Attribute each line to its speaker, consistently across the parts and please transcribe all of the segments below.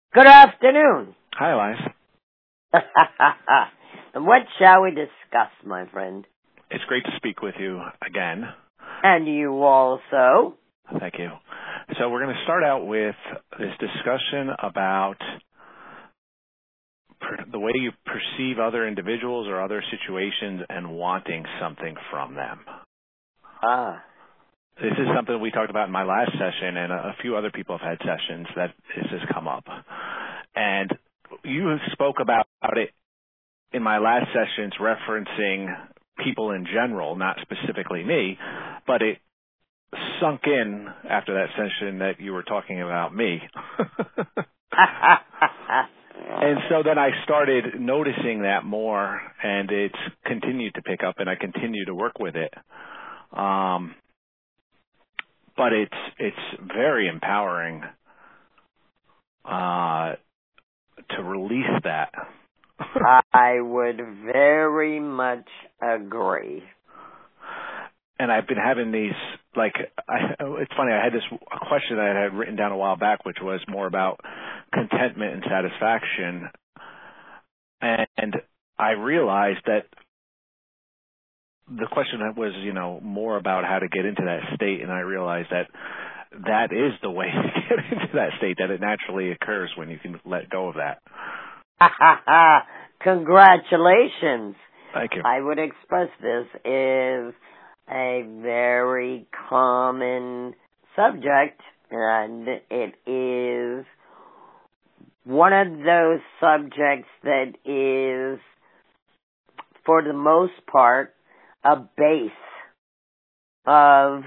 Speaker 1: Good afternoon.
Speaker 2: Hi, Elias.
Speaker 1: And what shall we discuss, my friend?
Speaker 2: It's great to speak with you again.
Speaker 1: And you also.
Speaker 2: Thank you. So we're going to start out with this discussion about the way you perceive other individuals or other situations and wanting something from them. This is something we talked about in my last session, and a few other people have had sessions that this has come up. And you spoke about it in my last sessions referencing people in general, not specifically me, but it sunk in after that session that you were talking about me. And so then I started noticing that more, and it's continued to pick up, and I continue to work with it. But it's very empowering to release that.
Speaker 1: I would very much agree.
Speaker 2: And I've been having these, it's funny, I had a question that I had written down a while back, which was more about contentment and satisfaction. And I realized that the question was, more about how to get into that state. And I realized that that is the way to get into that state, that it naturally occurs when you can let go of that.
Speaker 1: Congratulations.
Speaker 2: Thank you.
Speaker 1: I would express this is a very common subject, and it is one of those subjects that is, for the most part, a base of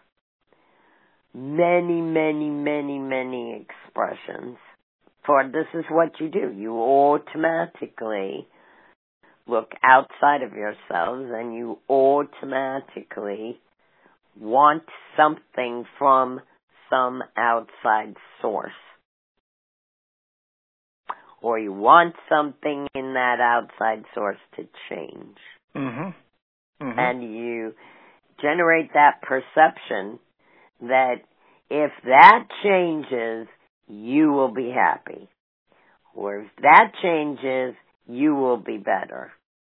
Speaker 1: many, many, many, many expressions. For this is what you do. You automatically look outside of yourselves and you automatically want something from some outside source. Or you want something in that outside source to change.
Speaker 2: Mm-hmm. Mm-hmm.
Speaker 1: And you generate that perception that if that changes, you will be happy. Or if that changes, you will be better.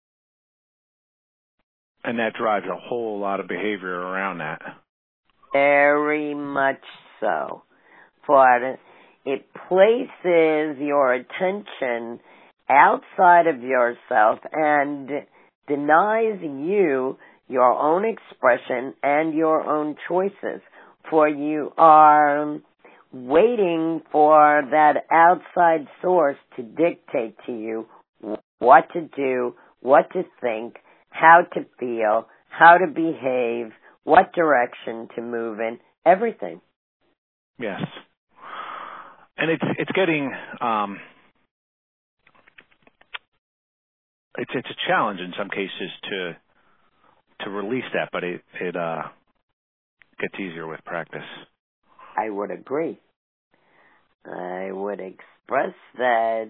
Speaker 2: And that drives a whole lot of behavior around that.
Speaker 1: Very much so. For it places your attention outside of yourself and denies you your own expression and your own choices. For you are waiting for that outside source to dictate to you what to do, what to think, how to feel, how to behave, what direction to move in, everything.
Speaker 2: Yes. And it's getting it's a challenge in some cases to release that, but it gets easier with practice.
Speaker 1: I would agree. I would express that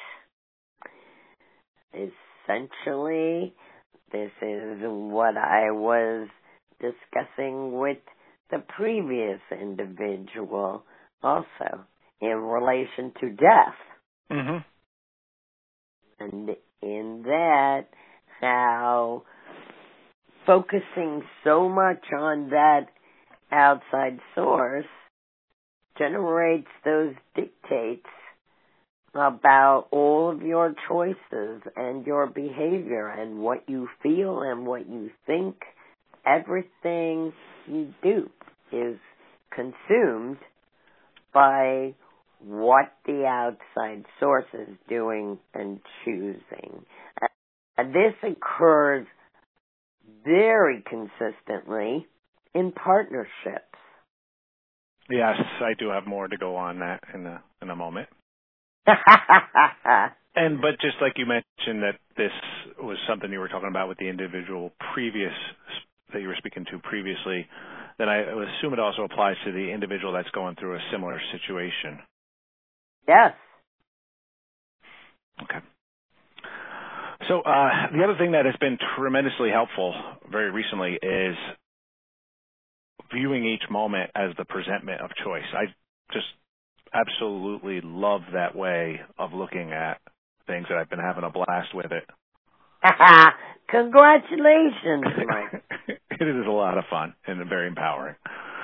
Speaker 1: essentially this is what I was discussing with the previous individual also in relation to death.
Speaker 2: Mm-hmm.
Speaker 1: And in that, how focusing so much on that outside source generates those dictates about all of your choices and your behavior and what you feel and what you think. Everything you do is consumed by what the outside source is doing and choosing. And this occurs very consistently in partnerships.
Speaker 2: Yes, I do have more to go on that in a moment. But just like you mentioned that this was something you were talking about with the individual that you were speaking to previously, then I would assume it also applies to the individual that's going through a similar situation.
Speaker 1: Yes.
Speaker 2: Okay. So the other thing that has been tremendously helpful very recently is viewing each moment as the presentment of choice. absolutely love that way of looking at things, and I've been having a blast with it.
Speaker 1: Congratulations, Mike.
Speaker 2: It is a lot of fun and very empowering.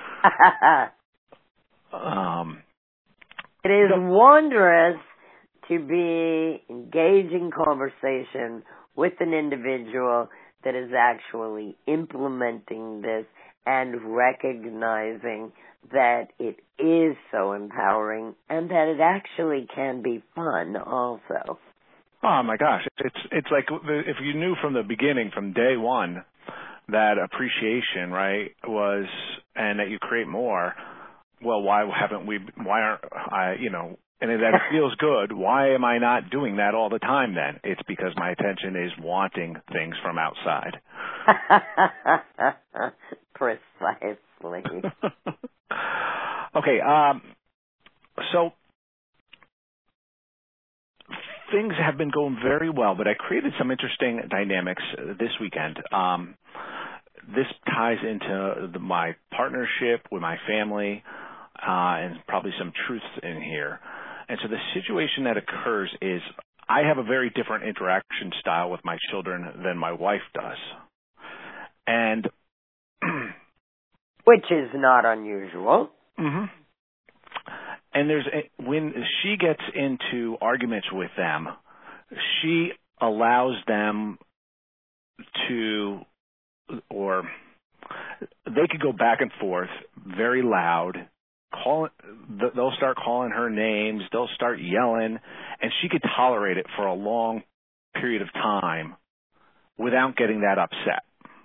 Speaker 1: It is wondrous to be engaged in conversation with an individual that is actually implementing this and recognizing that it is so empowering and that it actually can be fun also.
Speaker 2: Oh my gosh, it's like if you knew from the beginning, from day one, that appreciation, right, was, and that you create more. Well, why aren't I, and that it feels good. Why am I not doing that all the time then? It's because my attention is wanting things from outside.
Speaker 1: Precisely.
Speaker 2: Okay, so things have been going very well, but I created some interesting dynamics this weekend. This ties into my partnership with my family, and probably some truths in here. And so the situation that occurs is I have a very different interaction style with my children than my wife does. And
Speaker 1: which is not unusual.
Speaker 2: Mm-hmm. And when she gets into arguments with them, she allows them to, or they could go back and forth very loud. They'll start calling her names. They'll start yelling, and she could tolerate it for a long period of time without getting that upset.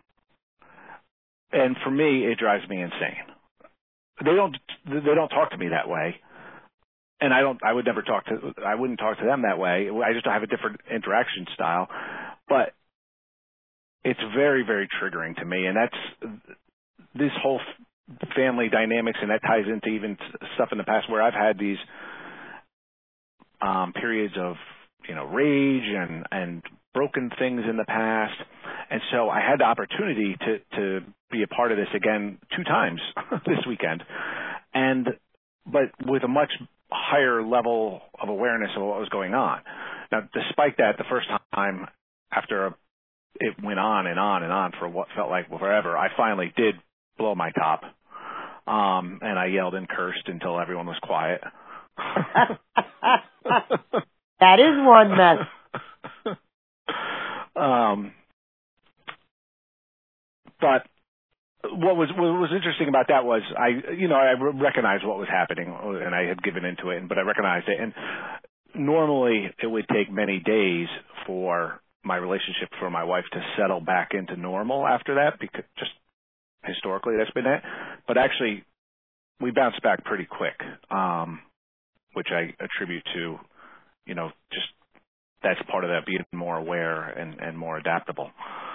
Speaker 2: And for me, it drives me insane. They don't talk to me that way, and I wouldn't talk to them that way. I just have a different interaction style, but it's very, very triggering to me, and that's this whole family dynamics, and that ties into even stuff in the past where I've had these periods of rage and broken things in the past, and so I had the opportunity to be a part of this again 2 times this weekend, but with a much higher level of awareness of what was going on. Now, despite that, the first time after it went on and on and on for what felt like forever, I finally did blow my top, and I yelled and cursed until everyone was quiet.
Speaker 1: That is one mess.
Speaker 2: But what was interesting about that was I recognized what was happening, and I had given into it, but I recognized it. And normally it would take many days for my relationship for my wife to settle back into normal after that, because just historically that's been it. But actually, we bounced back pretty quick, which I attribute to, just that's part of that, being more aware and more adaptable.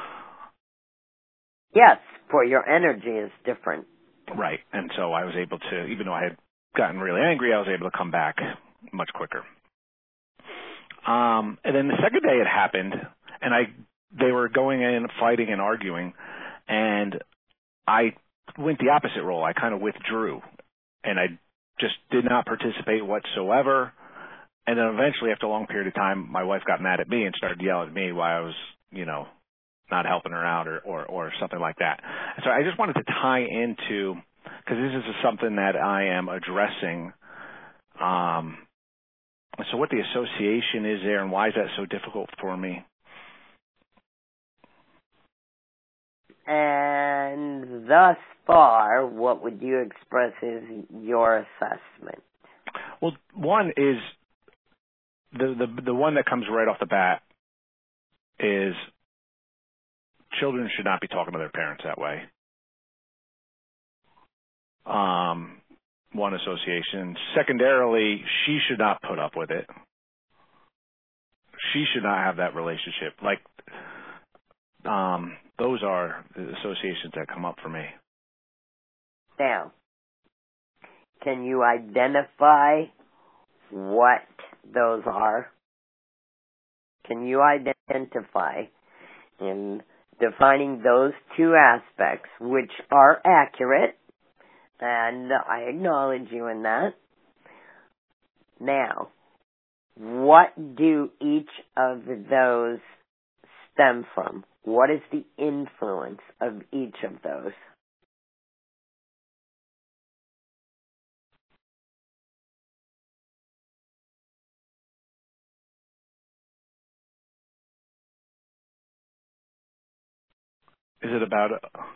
Speaker 1: Yes, for your energy is different.
Speaker 2: Right. And so I was able to, even though I had gotten really angry, I was able to come back much quicker. And then the second day it happened, and they were going in, fighting and arguing, and I went the opposite role. I kind of withdrew, and I just did not participate whatsoever. And then eventually, after a long period of time, my wife got mad at me and started yelling at me while I was, not helping her out or something like that. So I just wanted to tie into, because this is something that I am addressing. So what the association is there, and why is that so difficult for me?
Speaker 1: And thus far, what would you express is your assessment?
Speaker 2: Well, one is the one that comes right off the bat is children should not be talking to their parents that way. One association. Secondarily, she should not put up with it. She should not have that relationship. Those are the associations that come up for me.
Speaker 1: Now, can you identify what those are? Can you identify in defining those 2 aspects, which are accurate, and I acknowledge you in that, Now, what do each of those stem from? What is the influence of each of those?
Speaker 2: Is it about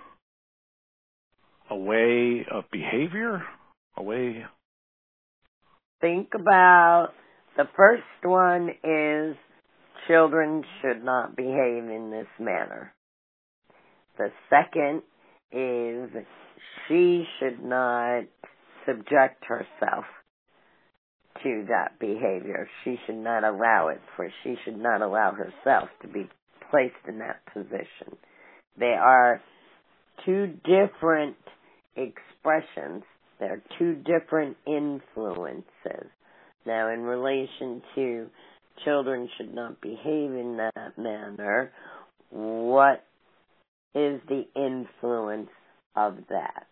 Speaker 2: a way of behavior? A way?
Speaker 1: Think about, the first one is children should not behave in this manner. The second is she should not subject herself to that behavior. She should not allow it, for she should not allow herself to be placed in that position. They are two different expressions. They're two different influences. Now, in relation to children should not behave in that manner, what is the influence of that?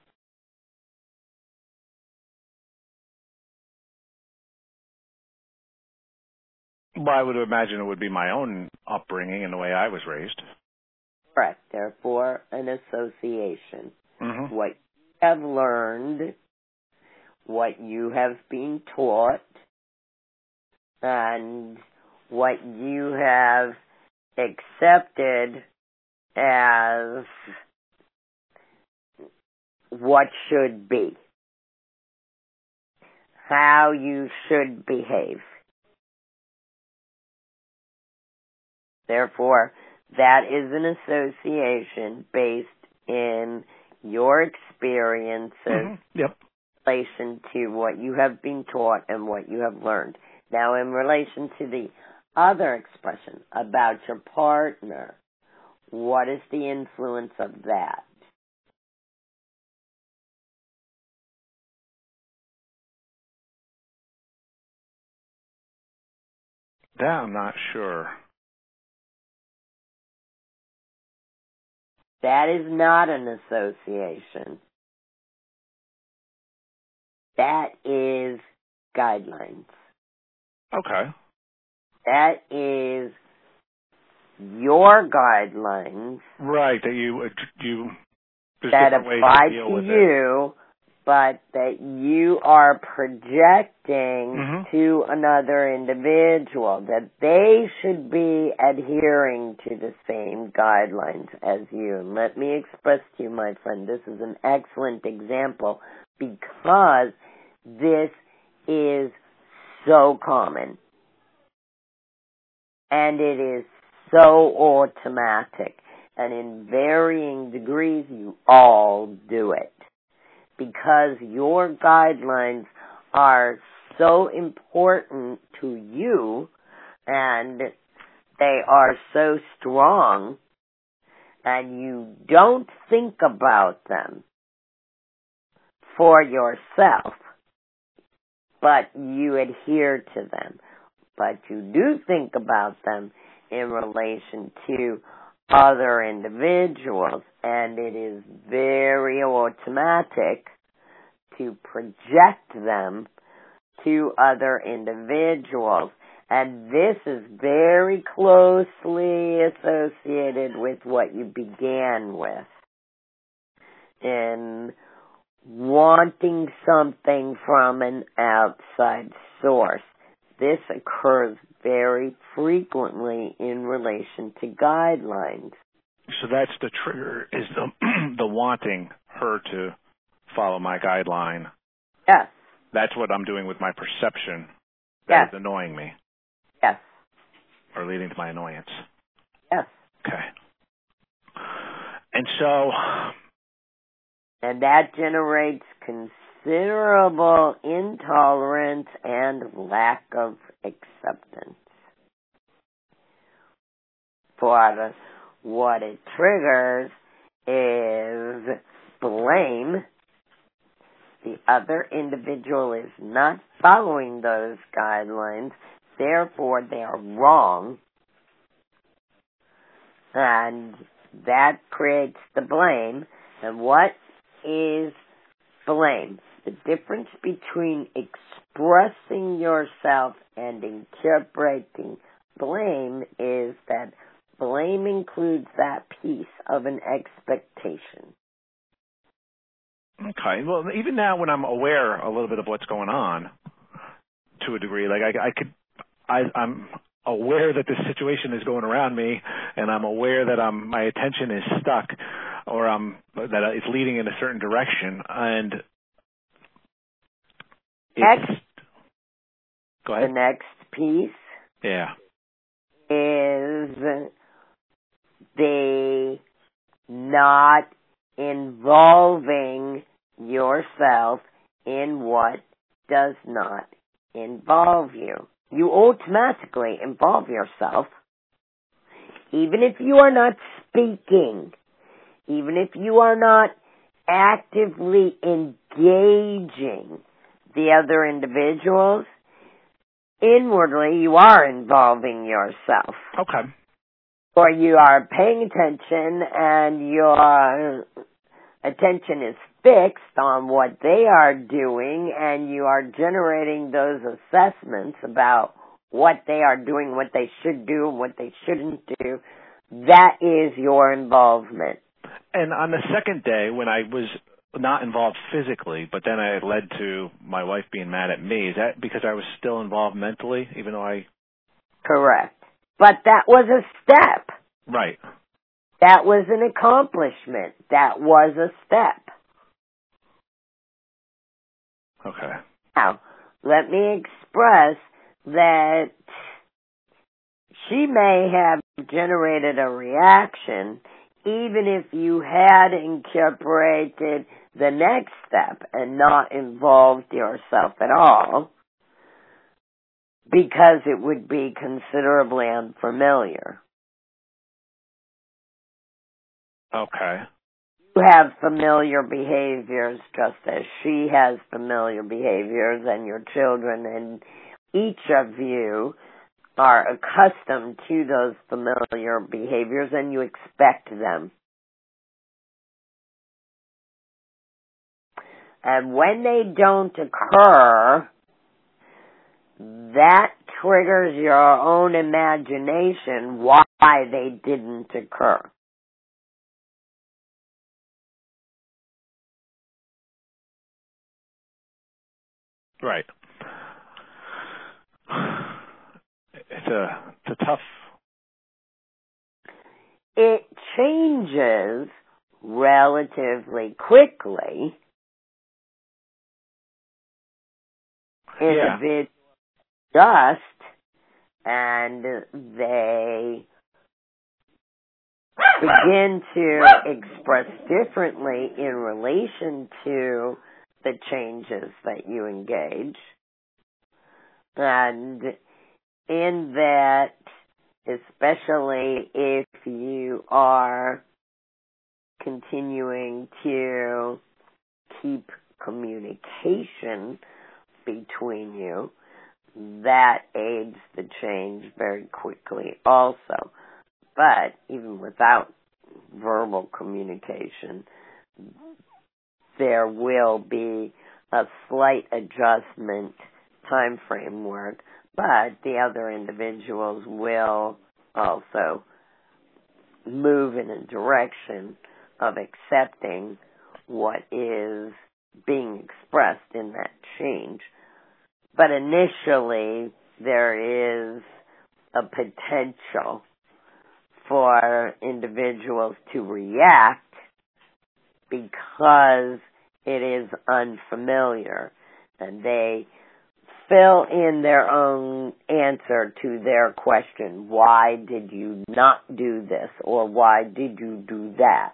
Speaker 2: Well, I would imagine it would be my own upbringing and the way I was raised.
Speaker 1: Correct. Therefore, an association.
Speaker 2: Mm-hmm.
Speaker 1: What you have learned, what you have been taught, and what you have accepted as what should be, how you should behave. Therefore, that is an association based in your experiences
Speaker 2: Yep.
Speaker 1: in relation to what you have been taught and what you have learned. Now, in relation to the other expression about your partner, what is the influence of that?
Speaker 2: That I'm not sure.
Speaker 1: That is not an association. That is guidelines.
Speaker 2: Okay.
Speaker 1: That is your guidelines
Speaker 2: Right, that you there's
Speaker 1: that
Speaker 2: different ways
Speaker 1: apply
Speaker 2: to deal
Speaker 1: to
Speaker 2: with
Speaker 1: you, but that you are projecting to another individual, that they should be adhering to the same guidelines as you. And let me express to you, my friend, this is an excellent example because this is so common. And it is so automatic. And in varying degrees, you all do it. Because your guidelines are so important to you, and they are so strong, and you don't think about them for yourself, but you adhere to them. But you do think about them in relation to other individuals, and it is very automatic to project them to other individuals. And this is very closely associated with what you began with in wanting something from an outside source. This occurs very frequently in relation to guidelines.
Speaker 2: So that's the trigger, is the wanting her to follow my guideline.
Speaker 1: Yes.
Speaker 2: That's what I'm doing with my perception that is annoying me.
Speaker 1: Yes.
Speaker 2: Or leading to my annoyance.
Speaker 1: Yes.
Speaker 2: Okay. And so...
Speaker 1: And that generates considerable intolerance and lack of acceptance. For what it triggers is blame. The other individual is not following those guidelines, therefore they are wrong, and that creates the blame. And what is blame? the difference between expressing yourself and incorporating blame is that blame includes that piece of an expectation.
Speaker 2: Okay. Well, even now when I'm aware a little bit of what's going on, to a degree, like I'm aware that this situation is going around me, and I'm aware that my attention is stuck, or that it's leading in a certain direction, and go ahead.
Speaker 1: The next piece, is the not involving yourself in what does not involve you. You automatically involve yourself, even if you are not speaking, even if you are not actively engaging the other individuals. Inwardly, you are involving yourself.
Speaker 2: Okay.
Speaker 1: Or you are paying attention, and your attention is fixed on what they are doing, and you are generating those assessments about what they are doing, what they should do, and what they shouldn't do. That is your involvement.
Speaker 2: And on the second day, when I was not involved physically, but then it led to my wife being mad at me, is that because I was still involved mentally, even though I...
Speaker 1: Correct. But that was a step.
Speaker 2: Right.
Speaker 1: That was an accomplishment. That was a step.
Speaker 2: Okay.
Speaker 1: Now, let me express that she may have generated a reaction even if you had incorporated the next step and not involved yourself at all, because it would be considerably unfamiliar.
Speaker 2: Okay.
Speaker 1: You have familiar behaviors just as she has familiar behaviors, and your children, and each of you are accustomed to those familiar behaviors, and you expect them. And when they don't occur, that triggers your own imagination why they didn't occur.
Speaker 2: Right. It's a tough...
Speaker 1: It changes relatively quickly. Individuals adjust, and they begin to express differently in relation to the changes that you engage. And in that, especially if you are continuing to keep communication between you, that aids the change very quickly also. But even without verbal communication, there will be a slight adjustment time framework, but the other individuals will also move in a direction of accepting what is being expressed in that change. But initially, there is a potential for individuals to react because it is unfamiliar, and they fill in their own answer to their question. Why did you not do this? Or why did you do that?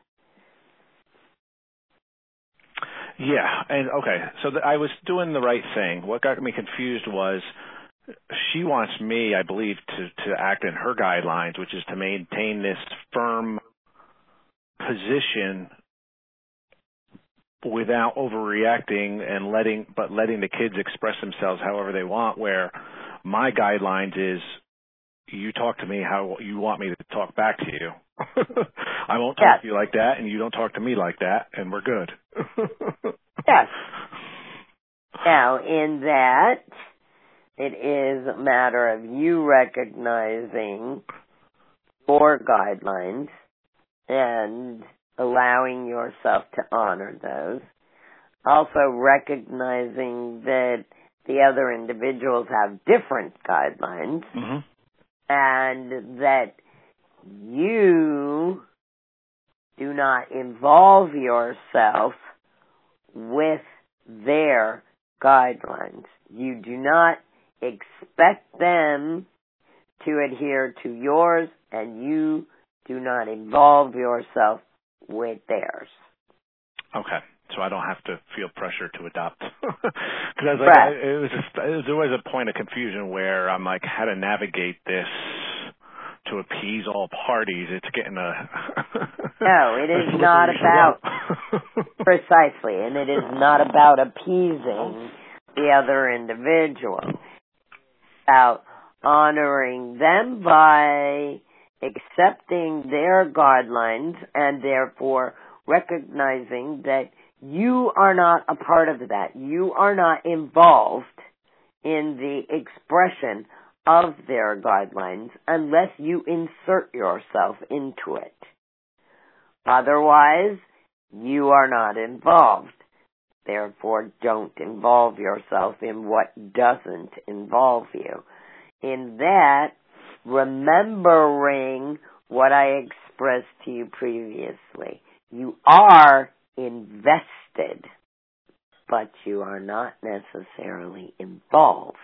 Speaker 2: Yeah, and okay, so I was doing the right thing. What got me confused was she wants me, I believe, to act in her guidelines, which is to maintain this firm position without overreacting and letting the kids express themselves however they want, where my guidelines is you talk to me how you want me to talk back to you. I won't talk to you like that, and you don't talk to me like that, and we're good.
Speaker 1: Yes. Now, in that, it is a matter of you recognizing your guidelines and allowing yourself to honor those. Also recognizing that the other individuals have different guidelines,
Speaker 2: mm-hmm.
Speaker 1: and that you do not involve yourself with their guidelines. You do not expect them to adhere to yours, and you do not involve yourself with theirs.
Speaker 2: Okay. So I don't have to feel pressure to adopt. Because
Speaker 1: Right.
Speaker 2: there was a point of confusion where I'm like, how to navigate this to appease all parties. It's getting
Speaker 1: No, it is not about precisely, and it is not about appeasing the other individual. It's about honoring them by accepting their guidelines and therefore recognizing that you are not a part of that. You are not involved in the expression of their guidelines unless you insert yourself into it. Otherwise, you are not involved. Therefore, don't involve yourself in what doesn't involve you. In that, remembering what I expressed to you previously, you are invested, but you are not necessarily involved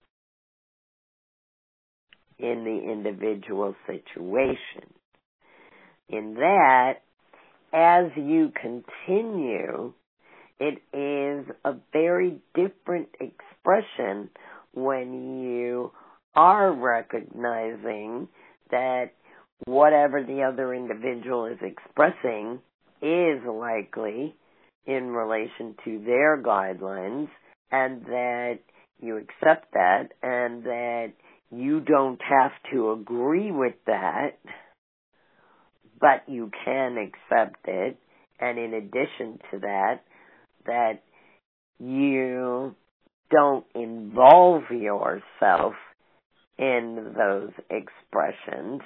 Speaker 1: in the individual situation. In that, as you continue, it is a very different expression when you are recognizing that whatever the other individual is expressing is likely in relation to their guidelines, and that you accept that, and that you don't have to agree with that, but you can accept it, and in addition to that, that you don't involve yourself in those expressions.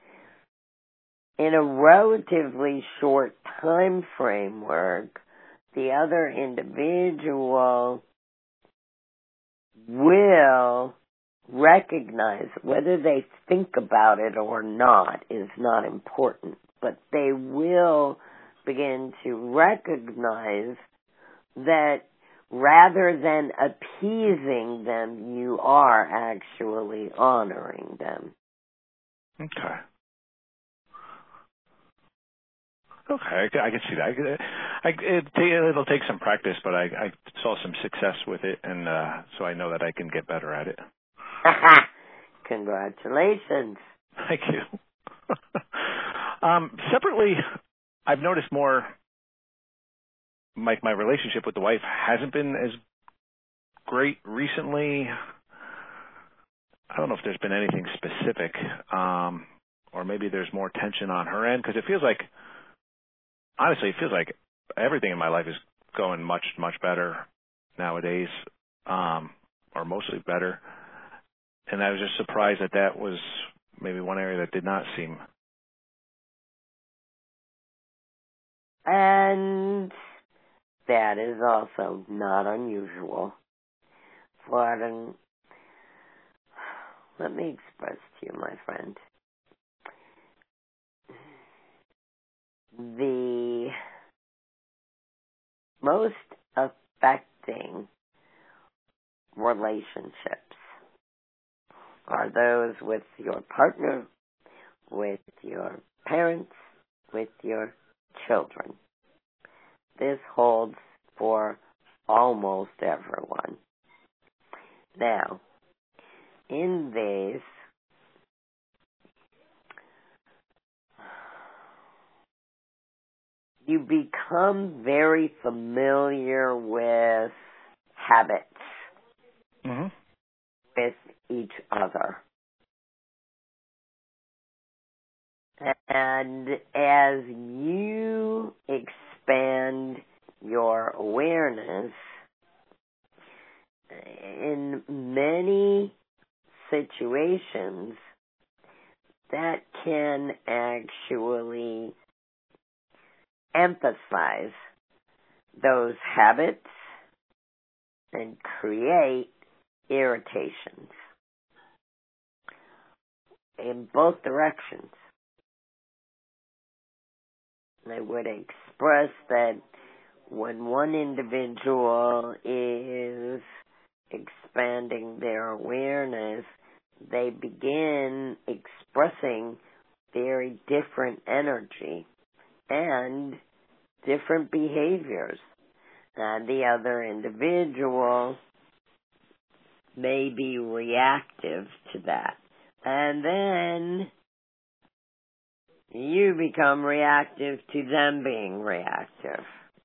Speaker 1: In a relatively short time framework, the other individual will recognize, whether they think about it or not is not important, but they will begin to recognize that rather than appeasing them, you are actually honoring them.
Speaker 2: Okay. Okay, I can see that. It'll take some practice, but I saw some success with it, and so I know that I can get better at it.
Speaker 1: Congratulations.
Speaker 2: Thank you. Separately, I've noticed more, like my relationship with the wife hasn't been as great recently. I don't know if there's been anything specific, or maybe there's more tension on her end, because it feels like, honestly, it feels like everything in my life is going much, much better nowadays, or mostly better. And I was just surprised that that was maybe one area that did not seem.
Speaker 1: And that is also not unusual. For let me express to you, my friend, the most affecting relationships are those with your partner, with your parents, with your children. This holds for almost everyone. Now, in this, you become very familiar with habits with each other. And as you expand your awareness, in many situations, that can actually emphasize those habits and create irritations in both directions. I would express that when one individual is expanding their awareness, they begin expressing very different energy and different behaviors. The other individual may be reactive to that. And then you become reactive to them being reactive.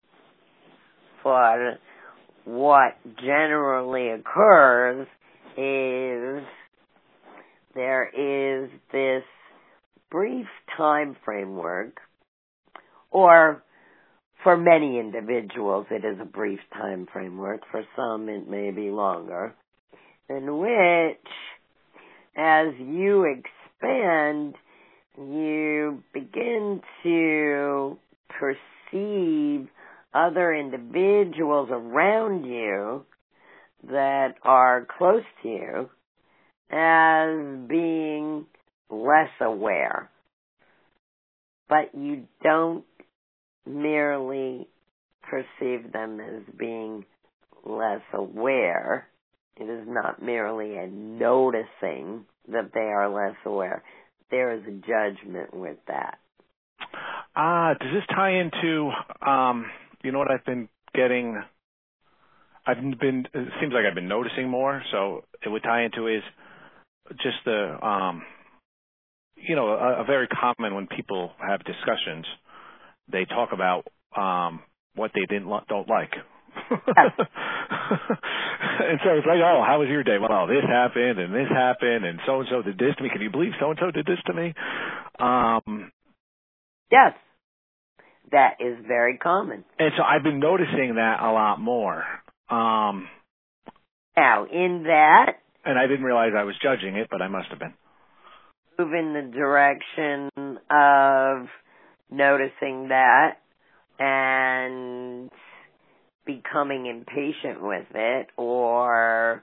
Speaker 1: But what generally occurs is there is this brief time framework, or for many individuals it is a brief time framework, for some it may be longer, in which as you expand, you begin to perceive other individuals around you that are close to you as being less aware. But you don't merely perceive them as being less aware. It is not merely a noticing that they are less aware. There is a judgment with that.
Speaker 2: Does this tie into, what I've been getting? It seems like I've been noticing more, so it would tie into is just the, a very common when people have discussions, they talk about what they don't like. And so it's like, oh, how was your day? Well, this happened and so-and-so did this to me. Can you believe so-and-so did this to me?
Speaker 1: Yes. That is very common.
Speaker 2: And so I've been noticing that a lot more.
Speaker 1: Now, in that...
Speaker 2: And I didn't realize I was judging it, but I must have been.
Speaker 1: Move in the direction of noticing that and becoming impatient with it, or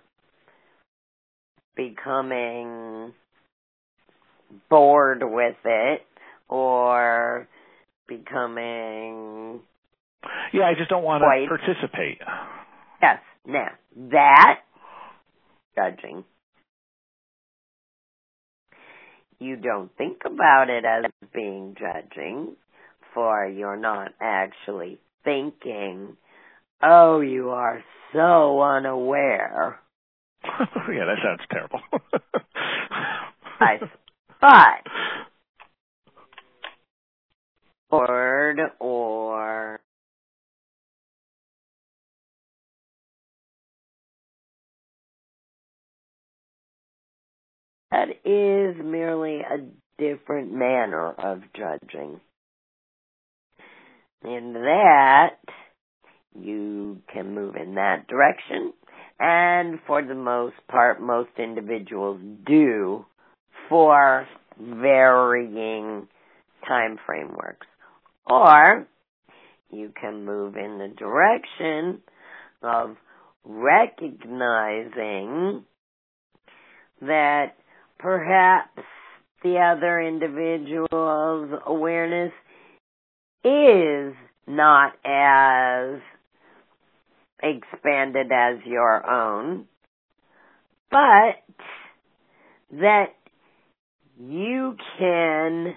Speaker 1: becoming bored with it, or becoming...
Speaker 2: Yeah, I just don't want to participate.
Speaker 1: Yes. Now, that, judging, you don't think about it as being judging, for you're not actually thinking, oh, you are so unaware.
Speaker 2: Yeah, that sounds terrible.
Speaker 1: But, bored or that is merely a different manner of judging. In that, you can move in that direction, and for the most part, most individuals do for varying time frameworks. Or you can move in the direction of recognizing that perhaps the other individual's awareness is not as expanded as your own, but that you can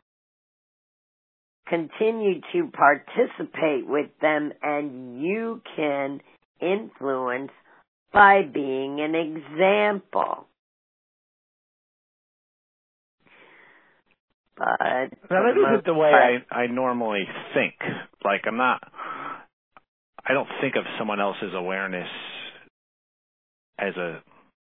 Speaker 1: continue to participate with them and you can influence by being an example. But
Speaker 2: that isn't the way I normally think. Like, I don't think of someone else's awareness as a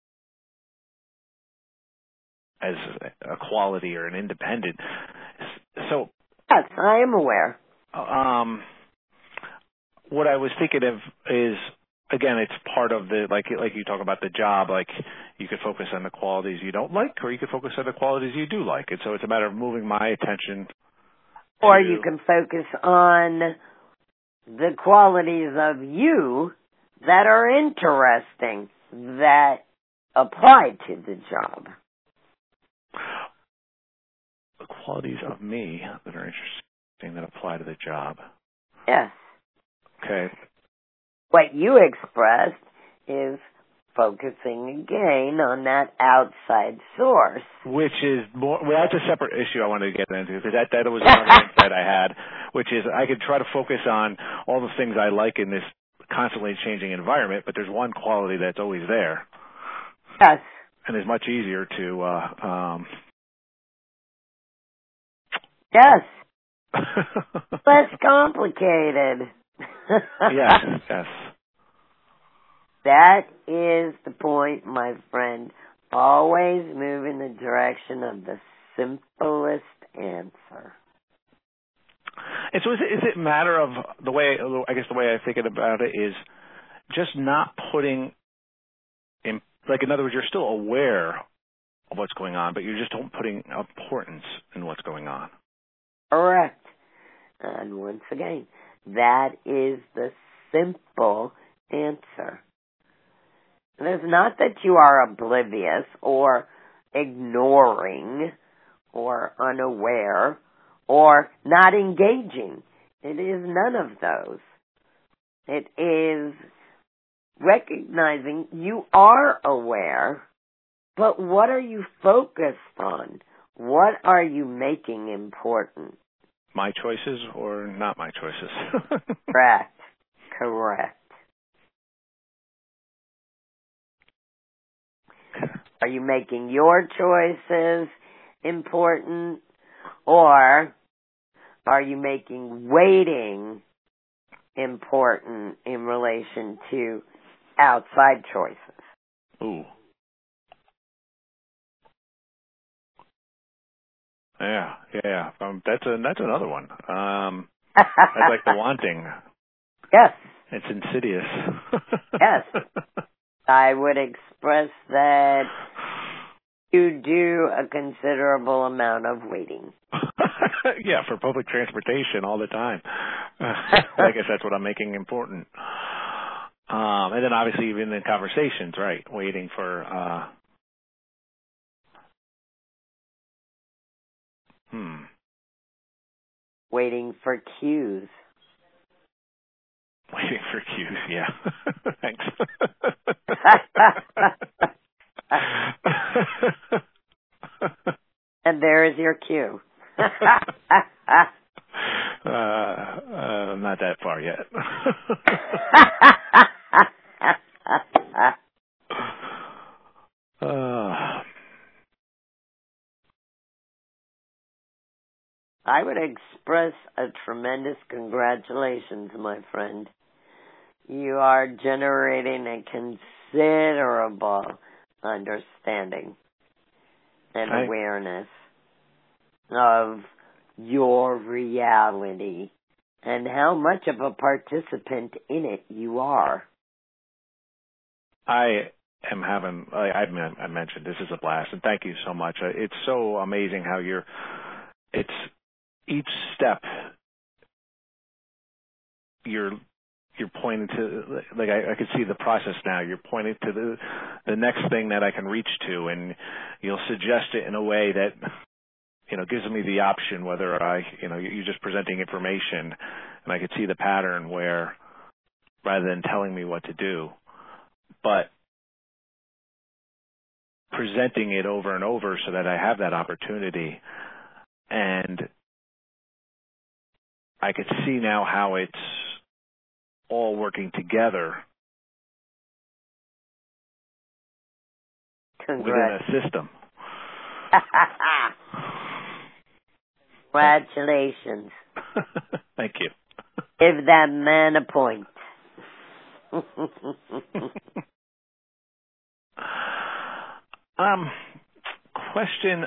Speaker 2: quality or an independent. So
Speaker 1: yes, I am aware.
Speaker 2: What I was thinking of is again, it's part of the, like you talk about the job, like you could focus on the qualities you don't like, or you could focus on the qualities you do like. And so it's a matter of moving my attention.
Speaker 1: Or you can focus on the qualities of you that are interesting, that apply to the job.
Speaker 2: The qualities of me that are interesting that apply to the job.
Speaker 1: Yes.
Speaker 2: Okay.
Speaker 1: What you expressed is focusing again on that outside source.
Speaker 2: Which is more, well, that's a separate issue I wanted to get into, because that was another insight I had, which is I could try to focus on all the things I like in this constantly changing environment, but there's one quality that's always there.
Speaker 1: Yes.
Speaker 2: And is much easier to,
Speaker 1: yes. Less complicated.
Speaker 2: yes.
Speaker 1: That is the point, my friend. Always move in the direction of the simplest answer.
Speaker 2: And so is it a matter of the way, I guess the way I think about it is just not putting in, like in other words, you're still aware of what's going on, but you're just not putting importance in what's going on.
Speaker 1: Correct. And once again, that is the simple answer. And it's not that you are oblivious or ignoring or unaware or not engaging. It is none of those. It is recognizing you are aware, but what are you focused on? What are you making important?
Speaker 2: My choices or not my choices?
Speaker 1: Correct. Are you making your choices important, or are you making waiting important in relation to outside choices?
Speaker 2: Ooh. Yeah. That's another one. I like the wanting.
Speaker 1: Yes.
Speaker 2: It's insidious.
Speaker 1: Yes. I would express that you do a considerable amount of waiting.
Speaker 2: Yeah, for public transportation all the time. I guess that's what I'm making important. And then obviously even in conversations, right? Waiting for,
Speaker 1: Waiting for cues.
Speaker 2: Waiting for cues, yeah. Thanks.
Speaker 1: And there is your cue.
Speaker 2: Not that far yet.
Speaker 1: I would express a tremendous congratulations, my friend. You are generating a considerable understanding and awareness of your reality and how much of a participant in it you are.
Speaker 2: I am having, I mentioned, this is a blast, and thank you so much. It's so amazing how it's each step you're pointing to, like I could see the process now. You're pointing to the next thing that I can reach to, and you'll suggest it in a way that, gives me the option whether you're just presenting information, and I could see the pattern where rather than telling me what to do, but presenting it over and over so that I have that opportunity. And I could see now how it's all working together within a system.
Speaker 1: Congratulations.
Speaker 2: Thank you.
Speaker 1: Give that man a point.
Speaker 2: Question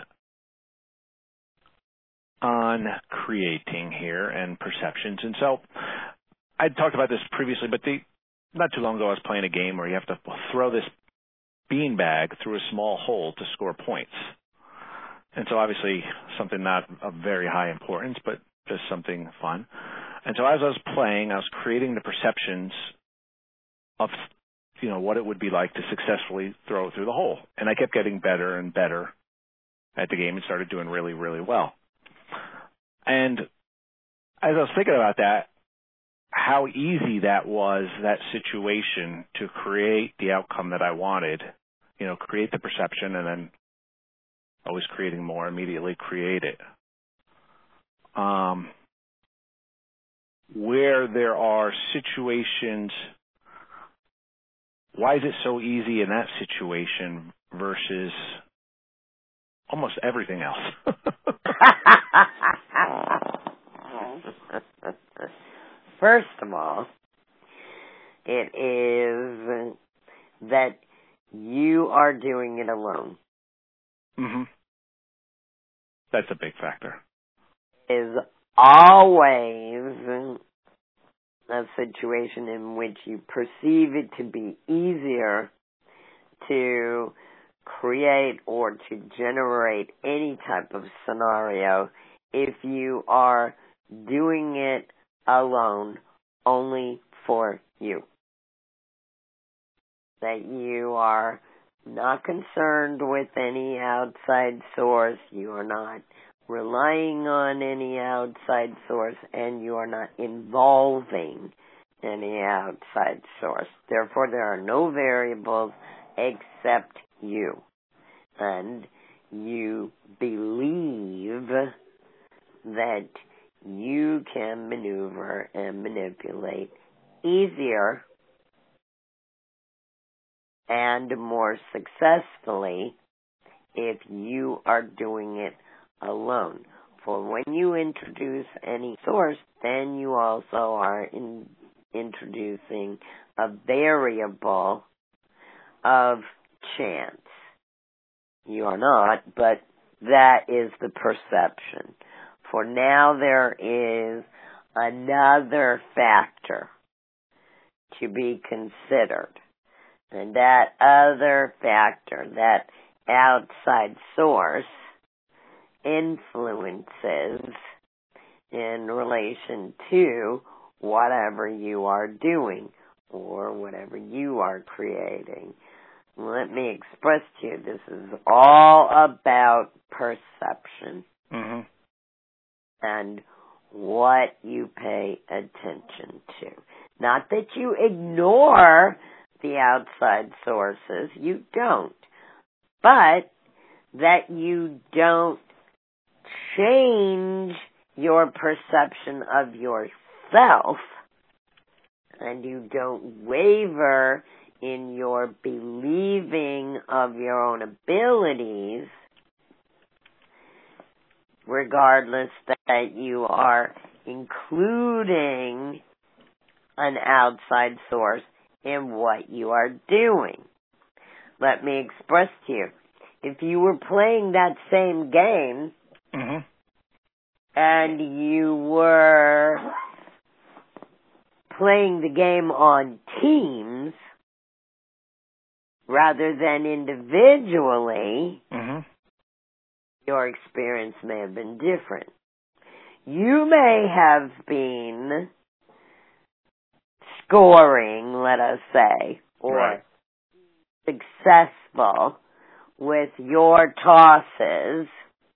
Speaker 2: on creating here and perceptions. And so I talked about this previously, but not too long ago I was playing a game where you have to throw this beanbag through a small hole to score points. And so obviously something not of very high importance, but just something fun. And so as I was playing, I was creating the perceptions of, what it would be like to successfully throw it through the hole. And I kept getting better and better at the game and started doing really, really well. And as I was thinking about that, how easy that was, that situation, to create the outcome that I wanted, create the perception and then always creating more, immediately create it. Where there are situations, why is it so easy in that situation versus almost everything else?
Speaker 1: First of all, it is that you are doing it alone.
Speaker 2: Mm-hmm. That's a big factor.
Speaker 1: Is always a situation in which you perceive it to be easier to create or to generate any type of scenario if you are doing it alone, only for you. That you are not concerned with any outside source, you are not relying on any outside source, and you are not involving any outside source. Therefore, there are no variables except you. And you believe that you can maneuver and manipulate easier and more successfully if you are doing it alone. For when you introduce any source, then you also are introducing a variable of chance. You are not, but that is the perception. For now, there is another factor to be considered. And that other factor, that outside source, influences in relation to whatever you are doing or whatever you are creating. Let me express to you, this is all about perception.
Speaker 2: Mm-hmm.
Speaker 1: And what you pay attention to. Not that you ignore the outside sources, you don't. But that you don't change your perception of yourself, and you don't waver in your believing of your own abilities, regardless that you are including an outside source in what you are doing. Let me express to you, if you were playing that same game,
Speaker 2: mm-hmm.
Speaker 1: and you were playing the game on teams rather than individually,
Speaker 2: mm-hmm.
Speaker 1: your experience may have been different. You may have been scoring, let us say, or
Speaker 2: right.
Speaker 1: successful with your tosses,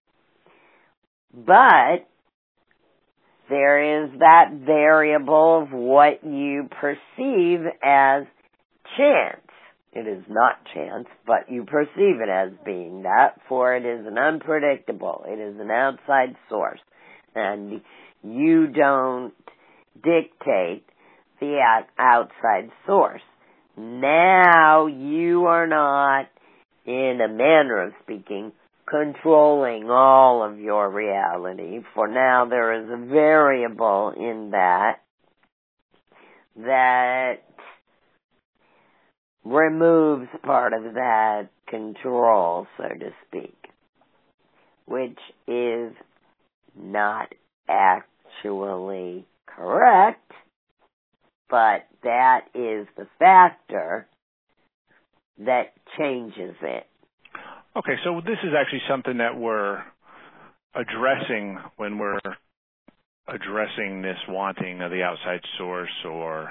Speaker 1: but there is that variable of what you perceive as chance. It is not chance, but you perceive it as being that, for it is an unpredictable. It is an outside source. And you don't dictate the outside source. Now you are not, in a manner of speaking, controlling all of your reality. For now there is a variable in that removes part of that control, so to speak, which is not actually correct, but that is the factor that changes it.
Speaker 2: Okay, so this is actually something that we're addressing when we're addressing this wanting of the outside source or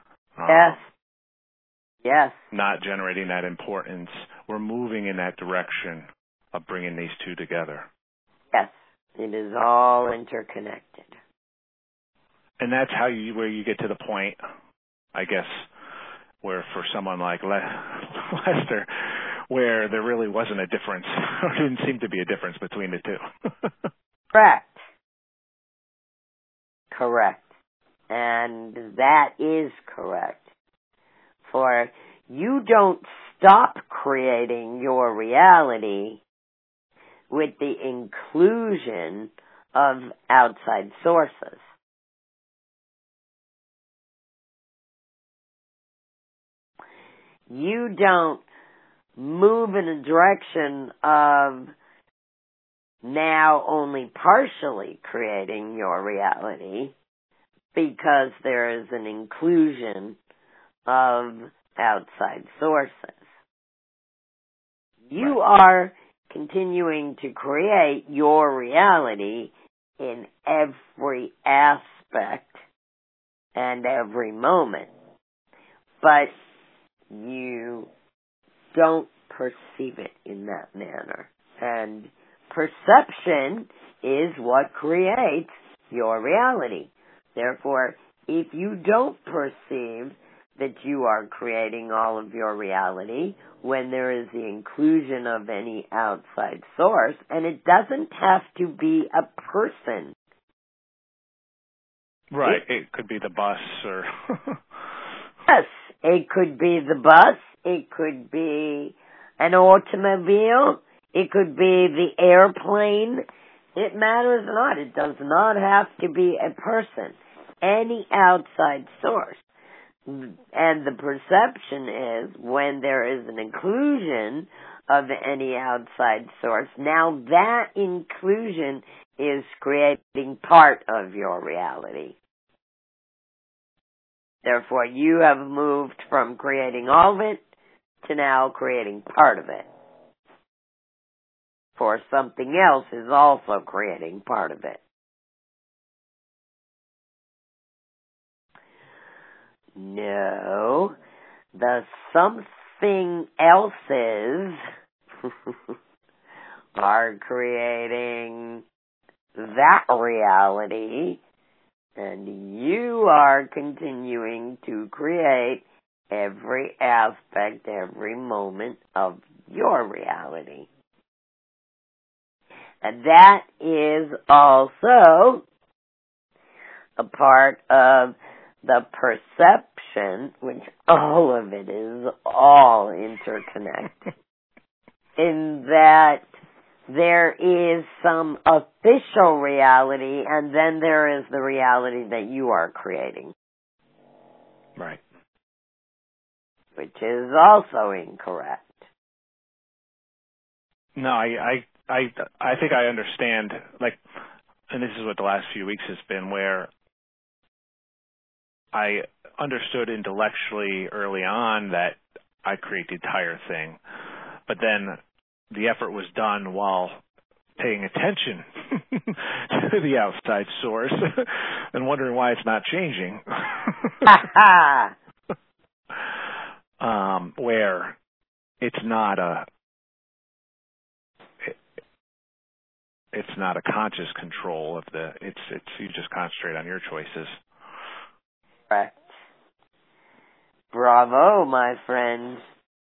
Speaker 1: Yes.
Speaker 2: Not generating that importance. We're moving in that direction of bringing these two together.
Speaker 1: Yes, it is all interconnected.
Speaker 2: And that's where you get to the point, I guess, where for someone like Lester, where there really wasn't a difference, or didn't seem to be a difference between the two.
Speaker 1: Correct. And that is correct. For you don't stop creating your reality with the inclusion of outside sources. You don't move in a direction of now only partially creating your reality because there is an inclusion of outside sources. You are continuing to create your reality in every aspect and every moment, but you don't perceive it in that manner. And perception is what creates your reality. Therefore, if you don't perceive that you are creating all of your reality when there is the inclusion of any outside source, and it doesn't have to be a person.
Speaker 2: Right. It could be the bus or...
Speaker 1: Yes. It could be the bus. It could be an automobile. It could be the airplane. It matters not. It does not have to be a person. Any outside source. And the perception is when there is an inclusion of any outside source, now that inclusion is creating part of your reality. Therefore, you have moved from creating all of it to now creating part of it. For something else is also creating part of it. No, the something else's are creating that reality, and you are continuing to create every aspect, every moment of your reality. And that is also a part of the perception, which all of it is all interconnected, in that there is some official reality, and then there is the reality that you are creating.
Speaker 2: Right.
Speaker 1: Which is also incorrect.
Speaker 2: No, I think I understand, like, and this is what the last few weeks has been, where I understood intellectually early on that I create the entire thing, but then the effort was done while paying attention to the outside source and wondering why it's not changing. Where it's not a conscious control of it's you just concentrate on your choices.
Speaker 1: Correct. Bravo, my friend.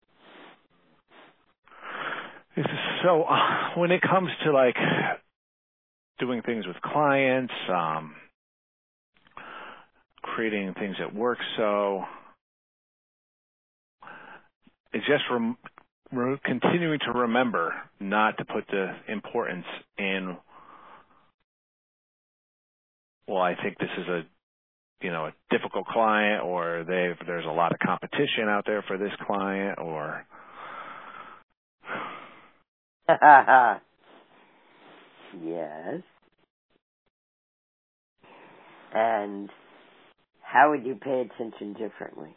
Speaker 2: So when it comes to like doing things with clients, creating things at work, so it's just continuing to remember not to put the importance in, well, I think this is a difficult client, or there's a lot of competition out there for this client, or
Speaker 1: yes. And how would you pay attention differently?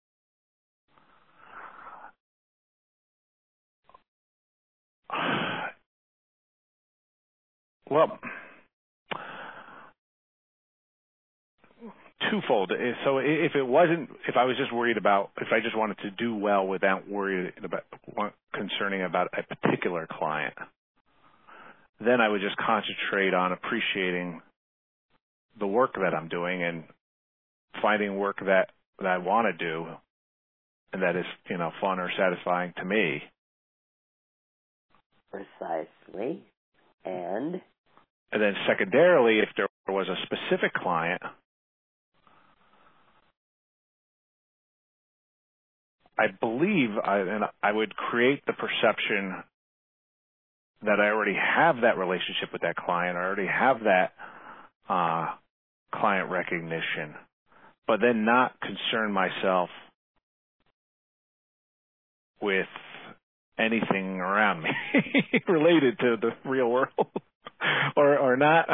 Speaker 2: Well, twofold. So if I was just worried about, if I just wanted to do well without worrying about, concerning about a particular client, then I would just concentrate on appreciating the work that I'm doing and finding work that I want to do and that is, fun or satisfying to me.
Speaker 1: Precisely. And
Speaker 2: then secondarily, if there was a specific client, I believe I would create the perception that I already have that relationship with that client. I already have that client recognition, but then not concern myself with anything around me related to the real world, or not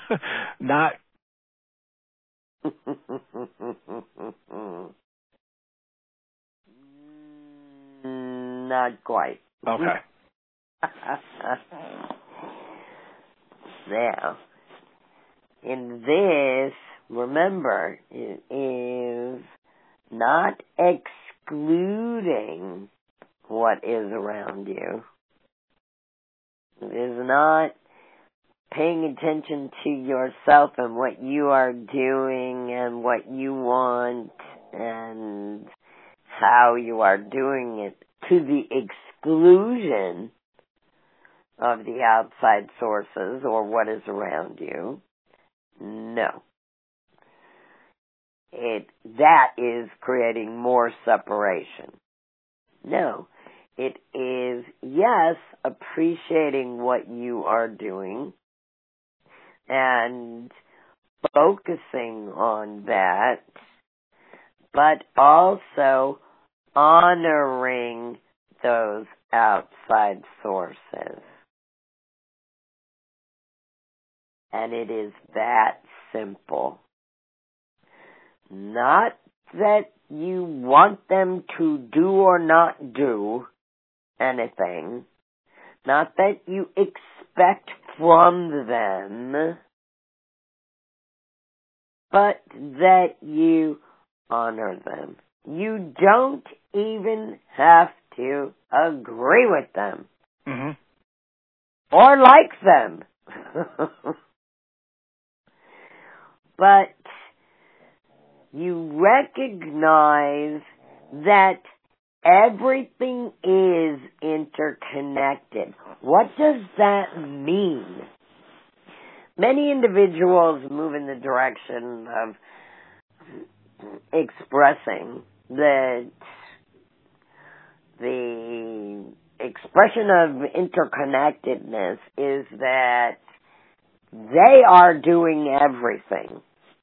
Speaker 1: Not quite.
Speaker 2: Okay.
Speaker 1: Now, in this, remember, it is not excluding what is around you. It is not paying attention to yourself and what you are doing and what you want and how you are doing it to the exclusion of the outside sources or what is around you. No. That is creating more separation. No. It is, yes, appreciating what you are doing and focusing on that, but also honoring those outside sources. And it is that simple. Not that you want them to do or not do anything. Not that you expect from them, but that you honor them. You don't even have to agree with them.
Speaker 2: Mm-hmm.
Speaker 1: Or like them. But you recognize that everything is interconnected. What does that mean? Many individuals move in the direction of expressing that the expression of interconnectedness is that they are doing everything.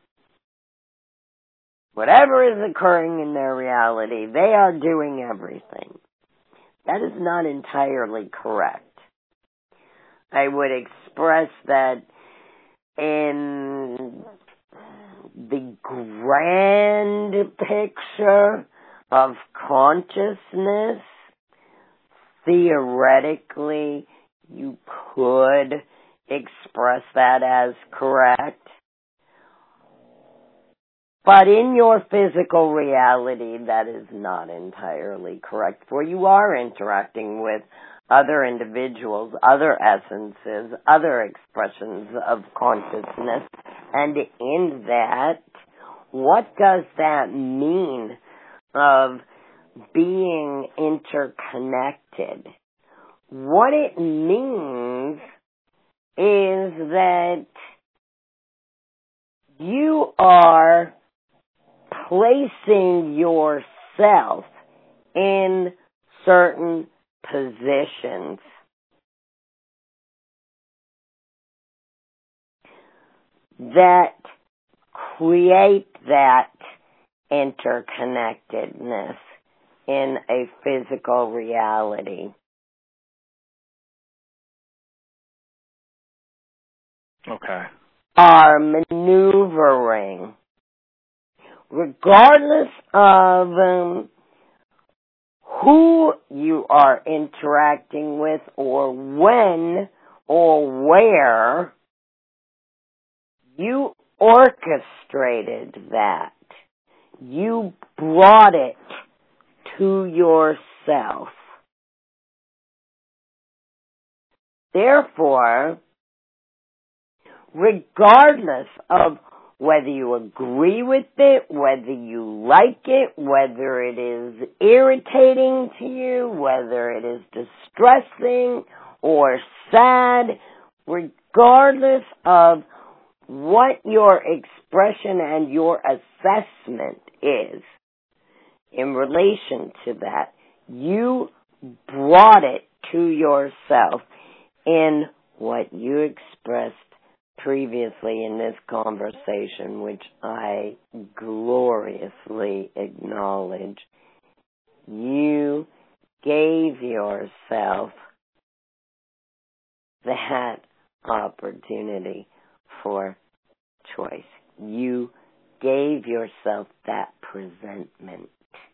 Speaker 1: Whatever is occurring in their reality, they are doing everything. That is not entirely correct. I would express that in the grand picture of consciousness, theoretically, you could express that as correct. But in your physical reality, that is not entirely correct, for you are interacting with other individuals, other essences, other expressions of consciousness. And in that, what does that mean of being interconnected? What it means is that you are placing yourself in certain positions that create that interconnectedness in a physical reality.
Speaker 2: Okay.
Speaker 1: Are maneuvering regardless of who you are interacting with or when or where, you orchestrated that. You brought it to yourself. Therefore, regardless of whether you agree with it, whether you like it, whether it is irritating to you, whether it is distressing or sad, regardless of what your expression and your assessment is in relation to that, you brought it to yourself in what you expressed previously in this conversation, which I gloriously acknowledge. You gave yourself that opportunity for choice. You gave yourself that presentment.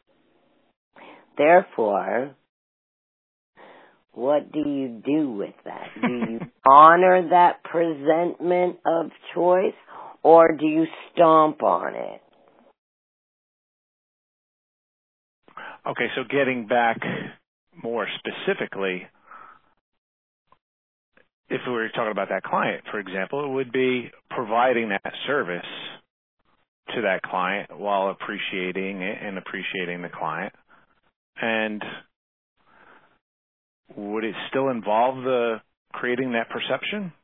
Speaker 1: Therefore, what do you do with that? Do you honor that presentment of choice, or do you stomp on it?
Speaker 2: Okay, so getting back more specifically, if we were talking about that client, for example, it would be providing that service to that client while appreciating it and appreciating the client. And would it still involve the creating that perception?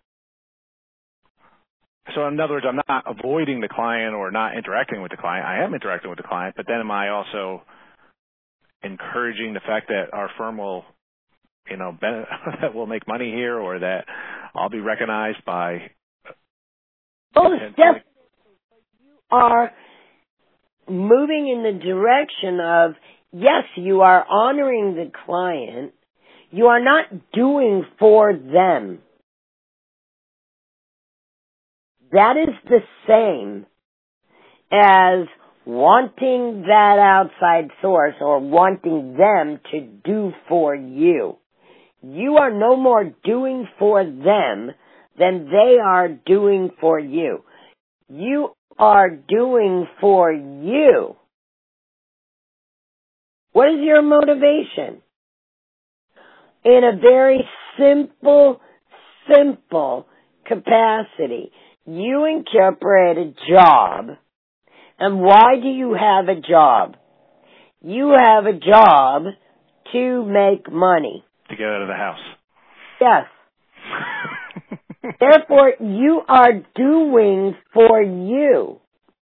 Speaker 2: So in other words, I'm not avoiding the client or not interacting with the client. I am interacting with the client, but then am I also encouraging the fact that our firm will, that we'll make money here, or that I'll be recognized by?
Speaker 1: Both steps are moving in the direction of, yes, you are honoring the client. You are not doing for them. That is the same as wanting that outside source or wanting them to do for you. You are no more doing for them than they are doing for you. You are doing for you. What is your motivation? In a very simple capacity, you incorporate a job. And why do you have a job? You have a job to make money.
Speaker 2: To get out of the house.
Speaker 1: Yes. Therefore, you are doing for you.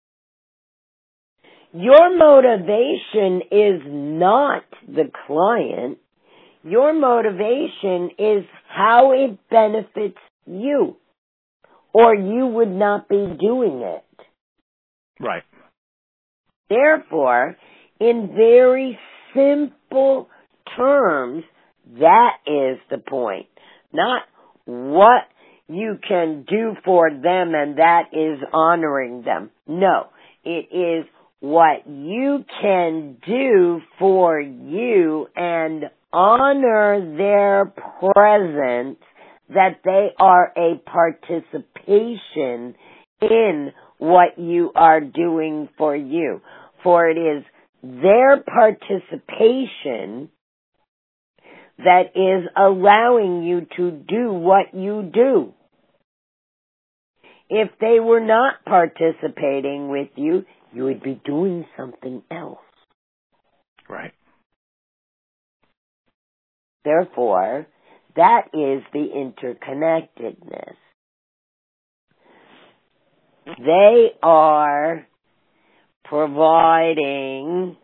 Speaker 1: Your motivation is not the client. Your motivation is how it benefits you, or you would not be doing it.
Speaker 2: Right.
Speaker 1: Therefore, in very simple terms, that is the point. Not what you can do for them and that is honoring them. No, it is what you can do for you and honor their presence, that they are a participation in what you are doing for you. For it is their participation that is allowing you to do what you do. If they were not participating with you, you would be doing something else.
Speaker 2: Right.
Speaker 1: Therefore, that is the interconnectedness. They are providing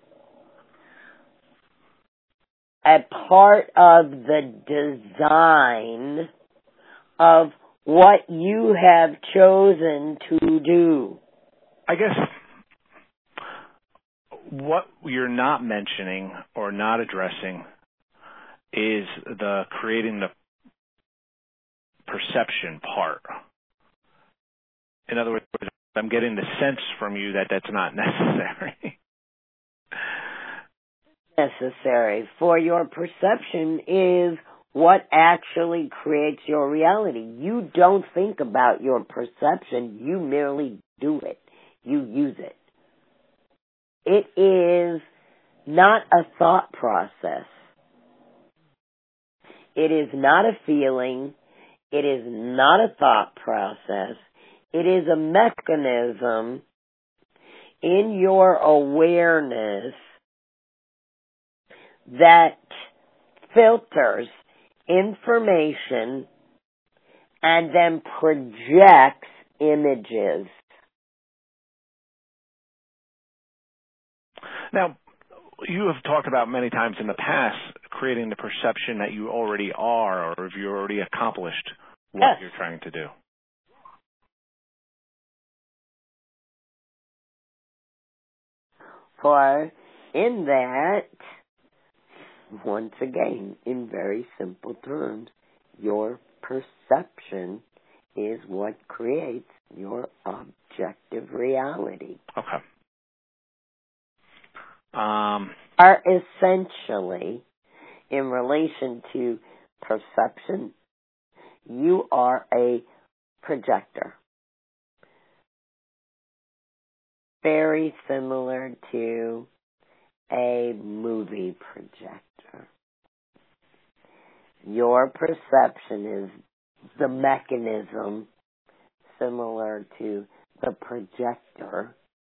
Speaker 1: a part of the design of what you have chosen to do.
Speaker 2: I guess what you're not mentioning or not addressing is the creating the perception part. In other words, I'm getting the sense from you that that's not necessary.
Speaker 1: Necessary for your perception is what actually creates your reality. You don't think about your perception. You merely do it. You use it. It is not a thought process. It is not a feeling. It is not a thought process. It is a mechanism in your awareness that filters information and then projects images.
Speaker 2: Now, you have talked about many times in the past creating the perception that you already are, or if you already accomplished what
Speaker 1: Yes.
Speaker 2: you're trying to do.
Speaker 1: For in that, once again, in very simple terms, your perception is what creates your objective reality.
Speaker 2: Okay.
Speaker 1: Are essentially, in relation to perception, you are a projector. Very similar to a movie projector. Your perception is the mechanism similar to the projector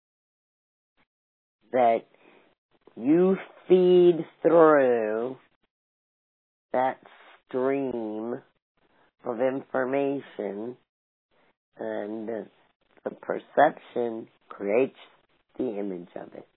Speaker 1: that you feed through that stream of information, and the perception creates the image of it.